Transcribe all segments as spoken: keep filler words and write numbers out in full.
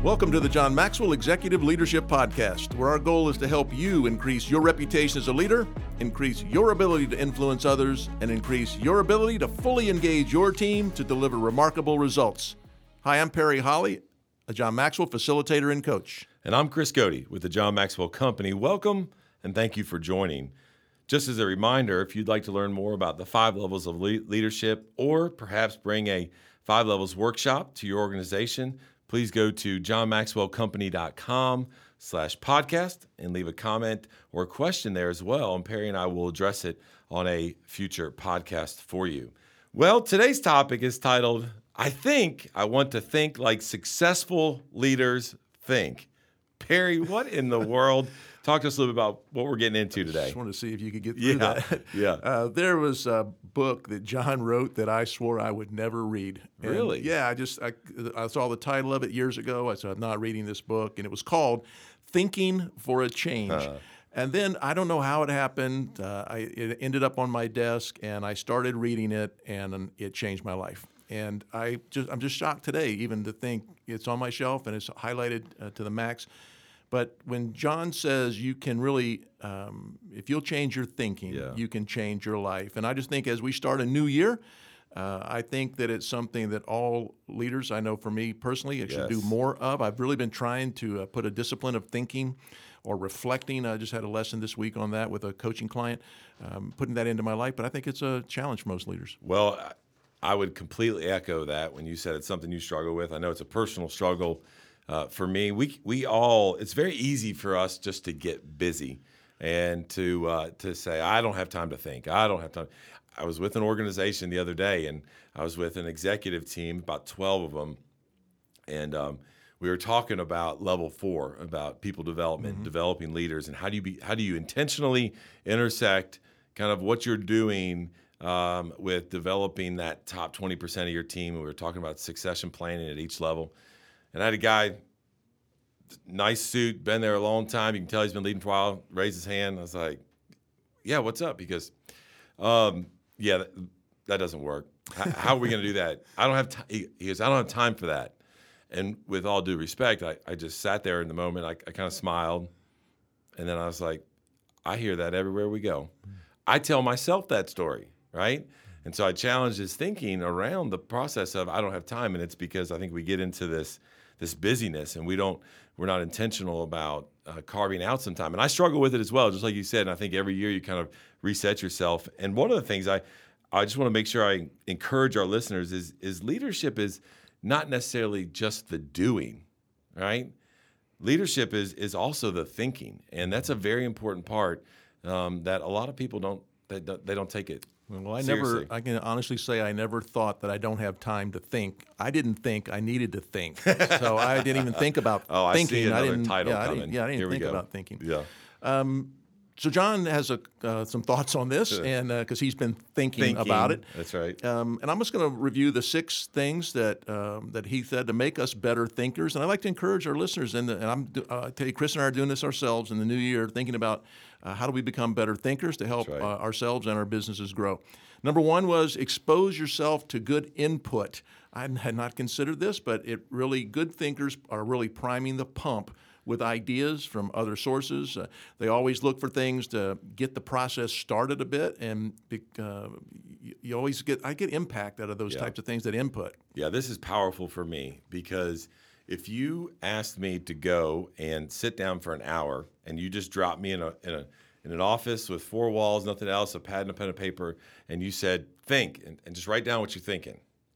Welcome to the John Maxwell Executive Leadership Podcast, where our goal is to help you increase your reputation as a leader, increase your ability to influence others, and increase your ability to fully engage your team to deliver remarkable results. Hi, I'm Perry Holly, a John Maxwell facilitator and coach. And I'm Chris Cody with the John Maxwell Company. Welcome and thank you for joining. Just as a reminder, if you'd like to learn more about the five levels of le- leadership or perhaps bring a five levels workshop to your organization, please go to johnmaxwellcompany.com slash podcast and leave a comment or a question there as well. And Perry and I will address it on a future podcast for you. Well, today's topic is titled, I Think I Want to Think Like Successful Leaders Think. Perry, what in the world? Talk to us a little bit about what we're getting into today. I just wanted to see if you could get through Yeah, that. yeah. Uh, there was a book that John wrote that I swore I would never read. And Really? Yeah, I just I, I saw the title of it years ago. I said, I'm not reading this book. And it was called Thinking for a Change. Uh. And then I don't know how it happened. Uh, I, it ended up on my desk, and I started reading it, and it changed my life. And I just I'm just shocked today even to think it's on my shelf and it's highlighted uh, to the max. But when John says you can really, um, if you'll change your thinking, yeah. you can change your life. And I just think as we start a new year, uh, I think that it's something that all leaders, I know for me personally, I should Yes. do more of. I've really been trying to uh, put a discipline of thinking or reflecting. I just had a lesson this week on that with a coaching client, um, putting that into my life. But I think it's a challenge for most leaders. Well, I would completely echo that when you said it's something you struggle with. I know it's a personal struggle. Uh, for me, we we all, it's very easy for us just to get busy and to uh, to say, I don't have time to think. I don't have time. I was with an organization the other day, and I was with an executive team, about twelve of them, and um, we were talking about level four, about people development, mm-hmm. developing leaders, and how do you be, how do you intentionally intersect kind of what you're doing um, with developing that top twenty percent of your team. And we were talking about succession planning at each level. And I had a guy, nice suit, been there a long time. You can tell he's been leading for a while, raised his hand. I was like, yeah, what's up? He goes, um, yeah, that, that doesn't work. How, how are we going to do that? I don't have time. He, he goes, I don't have time for that. And with all due respect, I, I just sat there in the moment. I, I kind of smiled. And then I was like, I hear that everywhere we go. I tell myself that story, right? And so I challenged his thinking around the process of I don't have time. And it's because I think we get into this this busyness and we don't, we're not intentional about uh, carving out some time. And I struggle with it as well, just like you said. And I think every year you kind of reset yourself. And one of the things I, I just want to make sure I encourage our listeners is, is leadership is not necessarily just the doing, right? Leadership is is also the thinking. And that's a very important part um, that a lot of people don't, they don't, they don't take it. Well, I Seriously. never, I can honestly say I never thought that I don't have time to think. I didn't think I needed to think. So I didn't even think about oh, I thinking. see another I didn't, title yeah, I coming. didn't, yeah, I didn't Here we think go. about thinking. Yeah. Um, so John has a, uh, some thoughts on this, Sure. and because uh, he's been thinking, Thinking, about it. That's right. Um, and I'm just going to review the six things that um, that he said to make us better thinkers. And I'd like to encourage our listeners, in the, and I'm, uh, I tell you, Chris and I are doing this ourselves in the new year, thinking about uh, how do we become better thinkers to help right. uh, ourselves and our businesses grow. Number one was expose yourself to good input. I had not considered this, but it really, good thinkers are really priming the pump with ideas from other sources. Uh, they always look for things to get the process started a bit, and uh, you, you always get, I get impact out of those Yeah. types of things, that input. Yeah, this is powerful for me because if you asked me to go and sit down for an hour and you just dropped me in a in a in an office with four walls, nothing else, a pad and a pen and paper, and you said, think, and, and just write down what you're thinking.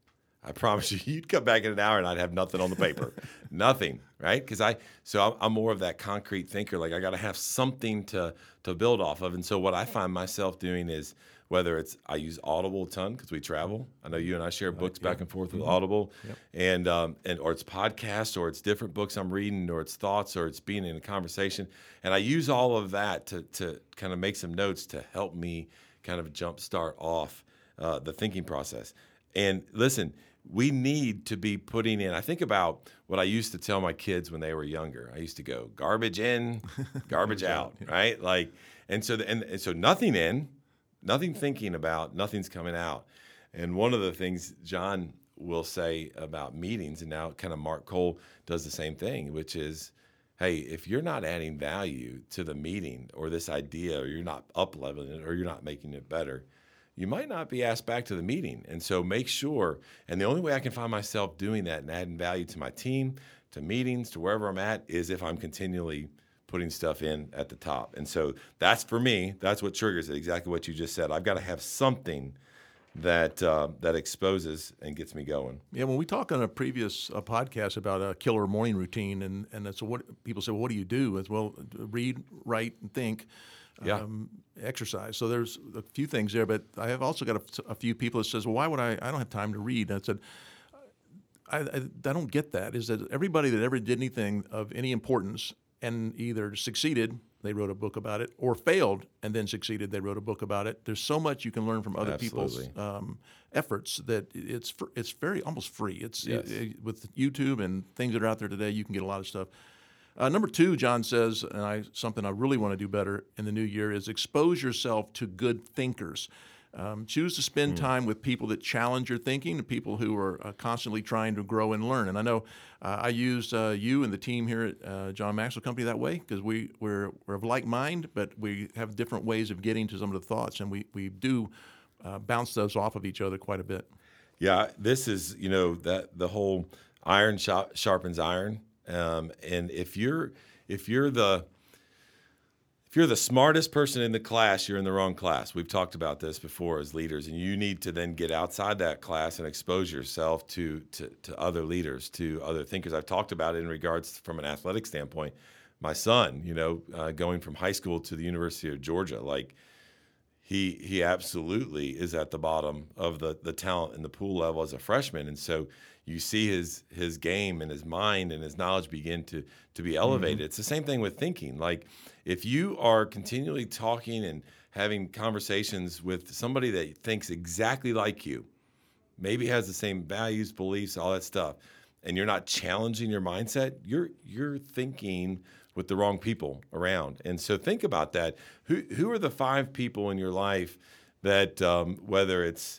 I promise you, you'd come back in an hour and I'd have nothing on the paper. Nothing, right? Because I, so I'm, I'm more of that concrete thinker. Like I got to have something to to build off of. And so what I find myself doing is, whether it's, I use Audible a ton because we travel. I know you and I share books yeah. back and forth with Mm-hmm. Audible, Yep. and um, and or it's podcasts, or it's different books I'm reading, or it's thoughts, or it's being in a conversation. And I use all of that to to kind of make some notes to help me kind of jumpstart off uh, the thinking process. And listen, we need to be putting in, I think about what I used to tell my kids when they were younger. I used to go, garbage in, garbage out, right? Like, and so, the, and, and so nothing in, nothing thinking about, nothing's coming out. And one of the things John will say about meetings, and now kind of Mark Cole does the same thing, which is, hey, if you're not adding value to the meeting or this idea, or you're not up-leveling it, or you're not making it better, you might not be asked back to the meeting. And so make sure, and the only way I can find myself doing that and adding value to my team, to meetings, to wherever I'm at, is if I'm continually putting stuff in at the top. And so that's, for me, that's what triggers it, exactly what you just said. I've got to have something that uh, that exposes and gets me going. Yeah, when we talked on a previous uh, podcast about a killer morning routine, and and that's what people say, well, what do you do? As well, read, write, and think, Yeah. um, exercise. So there's a few things there, but I have also got a, a few people that says, well, why would I? I don't have time to read. And I said, I, I, I don't get that. Is that everybody that ever did anything of any importance and either succeeded, they wrote a book about it, or failed and then succeeded, they wrote a book about it. There's so much you can learn from other Absolutely. people's um, efforts that it's fr- it's very almost free. It's Yes. it, it, with YouTube and things that are out there today, you can get a lot of stuff. Uh, number two, John says, and I something I really want to do better in the new year is expose yourself to good thinkers. Um, choose to spend time with people that challenge your thinking, people who are uh, constantly trying to grow and learn. And I know uh, I used uh, you and the team here at uh, John Maxwell Company that way because we, we're, we're of like mind, but we have different ways of getting to some of the thoughts, and we, we do uh, bounce those off of each other quite a bit. Yeah, this is, you know, that the whole iron sharp, sharpens iron. Um, and if you're if you're the if you're the smartest person in the class, you're in the wrong class. We've talked about this before as leaders, and you need to then get outside that class and expose yourself to to, to other leaders, to other thinkers. I've talked about it in regards from an athletic standpoint. My son, you know, uh, going from high school to the University of Georgia, like he he absolutely is at the bottom of the the talent and the pool level as a freshman, and so you see his his game and his mind and his knowledge begin to to be elevated. Mm-hmm. It's the same thing with thinking. Like if you are continually talking and having conversations with somebody that thinks exactly like you, maybe has the same values, beliefs, all that stuff, and you're not challenging your mindset, you're you're thinking with the wrong people around. And so think about that. Who who are the five people in your life that um, whether it's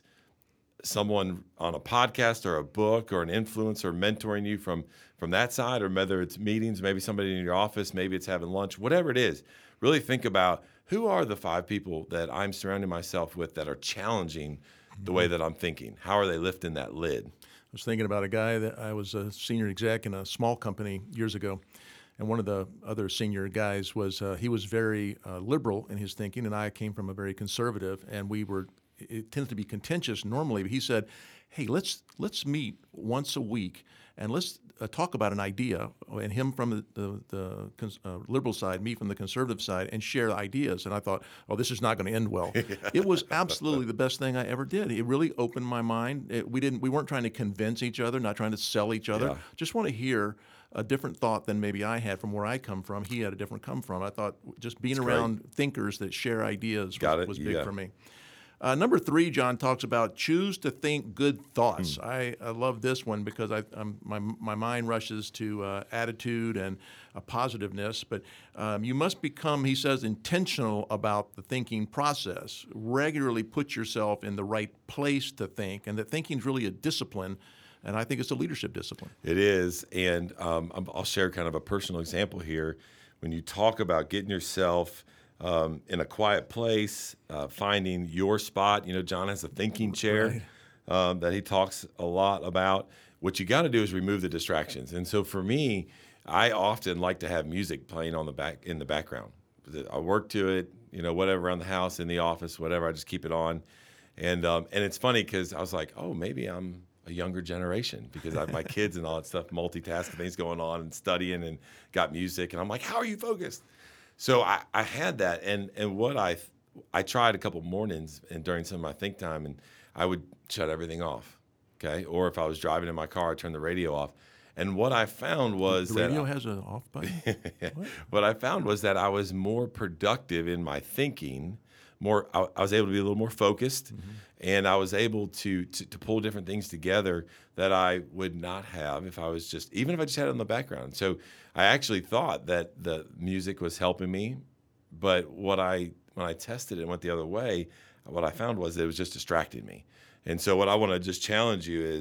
someone on a podcast or a book or an influencer mentoring you from from that side, or whether it's meetings, maybe somebody in your office, maybe it's having lunch, whatever it is, really think about who are the five people that I'm surrounding myself with that are challenging the way that I'm thinking. How are they lifting that lid? I was thinking about a guy that I was a senior exec in a small company years ago. And one of the other senior guys was, uh, he was very uh, liberal in his thinking, and I came from a very conservative, and we were, it tends to be contentious normally, but he said, hey, let's let's meet once a week, and let's uh, talk about an idea, and him from the, the, the cons- uh, liberal side, me from the conservative side, and share ideas. And I thought, oh, this is not going to end well. It was absolutely the best thing I ever did. It really opened my mind. It, we didn't, we weren't trying to convince each other, not trying to sell each other. Yeah. Just want to hear a different thought than maybe I had from where I come from. He had a different come from. I thought just being That's around great. thinkers that share ideas Got was, it. was big Yeah. for me. Uh, number three, John talks about choose to think good thoughts. Hmm. I, I love this one because I, I'm, my, my mind rushes to uh, attitude and uh, positiveness. But um, you must become, he says, intentional about the thinking process. Regularly put yourself in the right place to think, and that thinking is really a discipline. And I think it's a leadership discipline. It is, and um, I'll share kind of a personal example here. When you talk about getting yourself um, in a quiet place, uh, finding your spot, you know, John has a thinking chair Right. um, that he talks a lot about. What you got to do is remove the distractions. And so for me, I often like to have music playing on the back in the background. I work to it, you know, whatever around the house, in the office, whatever. I just keep it on, and um, and it's funny because I was like, oh, maybe I'm a younger generation because I have my kids and all that stuff, multitasking things going on and studying and got music. And I'm like, how are you focused? So I, I had that. And, and what I, I tried a couple mornings and during some of my think time, and I would shut everything off. Okay. Or if I was driving in my car, I'd turn the radio off. And what I found was The that radio I- has an off button? What? what I found was that I was more productive in my thinking. More, I, I was able to be a little more focused, Mm-hmm. and I was able to, to to pull different things together that I would not have if I was just, even if I just had it in the background. So I actually thought that the music was helping me, but what I when I tested it and went the other way, what I found was that it was just distracting me. And so what I want to just challenge you is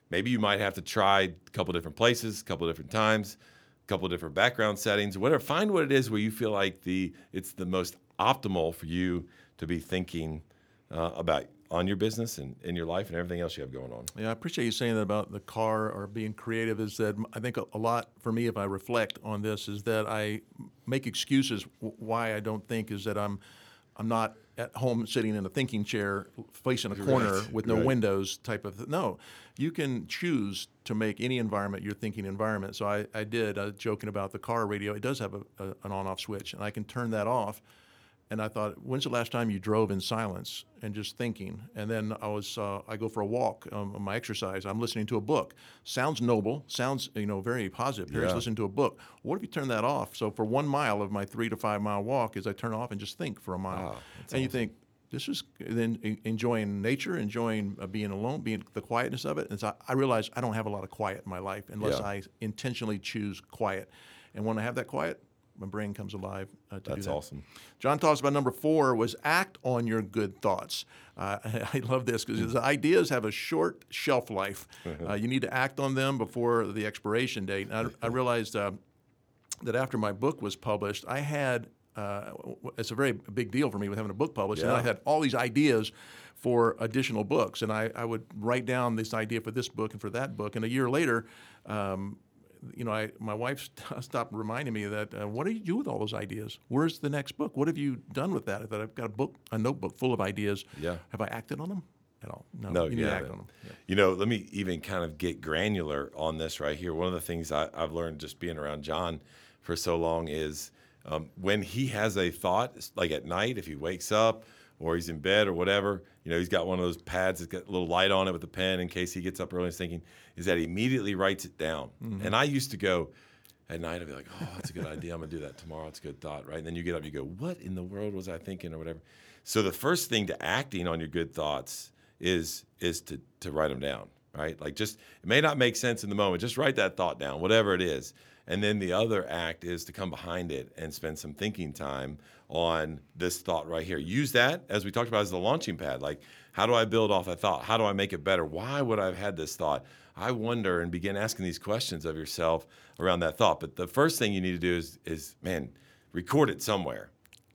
maybe you might have to try a couple different places, a couple different times, a couple different background settings, whatever. Find what it is where you feel like the it's the most optimal for you to be thinking uh, about on your business and in your life and everything else you have going on. Yeah, I appreciate you saying that about the car or being creative. Is that I think a, a lot for me, if I reflect on this, is that I make excuses w- why I don't think is that I'm I'm not at home sitting in a thinking chair facing a corner Right, with no right. windows type of th- no. You can choose to make any environment your thinking environment. So I, I did uh, joking about the car radio. It does have a, a, an on-off switch, and I can turn that off. And I thought, when's the last time you drove in silence and just thinking? And then I was, uh, I go for a walk, um, my exercise. I'm listening to a book. Sounds noble, sounds you know very positive. Here's Yeah. listening to a book. What if you turn that off? So for one mile of my three to five mile walk, is I turn off and just think for a mile. Wow, that's and you awesome. think this is then en- enjoying nature, enjoying uh, being alone, being the quietness of it. And so I, I realize I don't have a lot of quiet in my life unless Yeah. I intentionally choose quiet. And when I have that quiet, my brain comes alive uh, to do That's that. awesome. John talks about number four was act on your good thoughts. Uh, I love this because his ideas have a short shelf life. Uh, you need to act on them before the expiration date. And I, I realized uh, that after my book was published, I had, uh, it's a very big deal for me with having a book published, and Yeah. I had all these ideas for additional books. And I, I would write down this idea for this book and for that book. And a year later, um, you know, I, my wife st- stopped reminding me that, uh, what do you do with all those ideas? Where's the next book? What have you done with that? I thought I've got a book, a notebook full of ideas. Yeah. Have I acted on them at all? No, No, you need you to act haven't. on them. Yeah. You know, let me even kind of get granular on this right here. One of the things I, I've learned just being around John for so long is um, when he has a thought, like at night, if he wakes up or he's in bed or whatever, you know, he's got one of those pads that's got a little light on it with a pen in case he gets up early and is thinking, is that he immediately writes it down. Mm-hmm. And I used to go, at night, I'd be like, oh, that's a good idea. I'm going to do that tomorrow. It's a good thought, right? And then you get up, you go, what in the world was I thinking or whatever? So the first thing to acting on your good thoughts is is to, to write them down, right? Like just, it may not make sense in the moment. Just write that thought down, whatever it is. And then the other act is to come behind it and spend some thinking time on this thought right here. Use that, as we talked about, as the launching pad. Like, how do I build off that thought? How do I make it better? Why would I have had this thought? I wonder, and begin asking these questions of yourself around that thought. But the first thing you need to do is, is man, record it somewhere,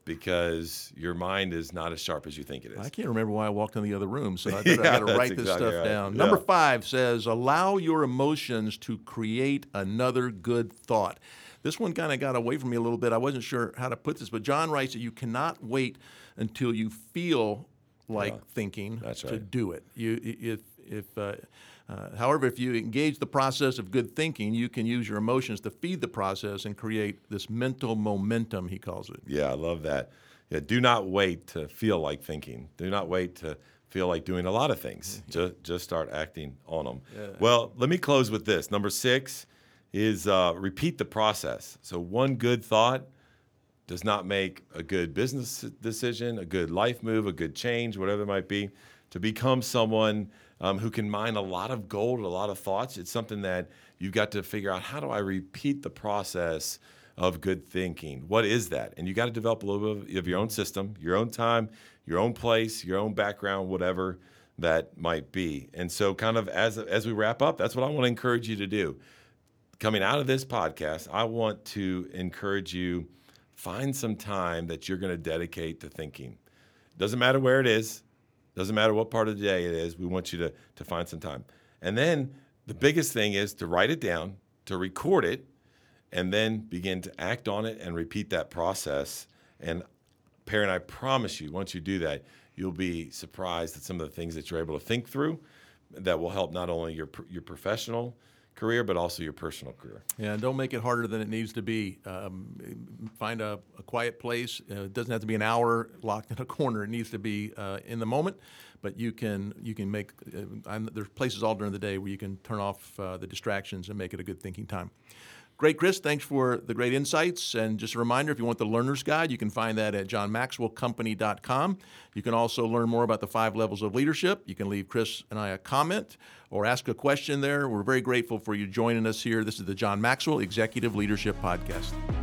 because your mind is not as sharp as you think it is. I can't remember why I walked in the other room, so I better, Yeah, I got to that's write this exactly stuff right. down. Yeah. Number five says, allow your emotions to create another good thought. This one kind of got away from me a little bit. I wasn't sure how to put this, but John writes that you cannot wait until you feel like Yeah, thinking that's to right. do it. You, if, if, uh, uh, however, if you engage the process of good thinking, you can use your emotions to feed the process and create this mental momentum, he calls it. Yeah, I love that. Yeah, do not wait to feel like thinking. Do not wait to feel like doing a lot of things. Just just start acting on them. Yeah. Well, let me close with this. Number six is uh, repeat the process. So one good thought does not make a good business decision, a good life move, a good change, whatever it might be. To become someone um, who can mine a lot of gold, a lot of thoughts, it's something that you've got to figure out, how do I repeat the process of good thinking? What is that? And you got to develop a little bit of your own system, your own time, your own place, your own background, whatever that might be. And so kind of as, as we wrap up, that's what I want to encourage you to do. Coming out of this podcast, I want to encourage you, find some time that you're going to dedicate to thinking. Doesn't matter where it is. Doesn't matter what part of the day it is. We want you to, to find some time. And then the biggest thing is to write it down, to record it, and then begin to act on it and repeat that process. And parent, I promise you, once you do that, you'll be surprised at some of the things that you're able to think through that will help not only your your professional career, but also your personal career. Yeah, and don't make it harder than it needs to be. Um, find a, a quiet place. Uh, it doesn't have to be an hour locked in a corner. It needs to be uh, in the moment. But you can you can make. Uh, I'm, there's places all during the day where you can turn off uh, the distractions and make it a good thinking time. Great, Chris. Thanks for the great insights. And just a reminder, if you want the Learner's Guide, you can find that at john maxwell company dot com. You can also learn more about the five levels of leadership. You can leave Chris and I a comment or ask a question there. We're very grateful for you joining us here. This is the John Maxwell Executive Leadership Podcast.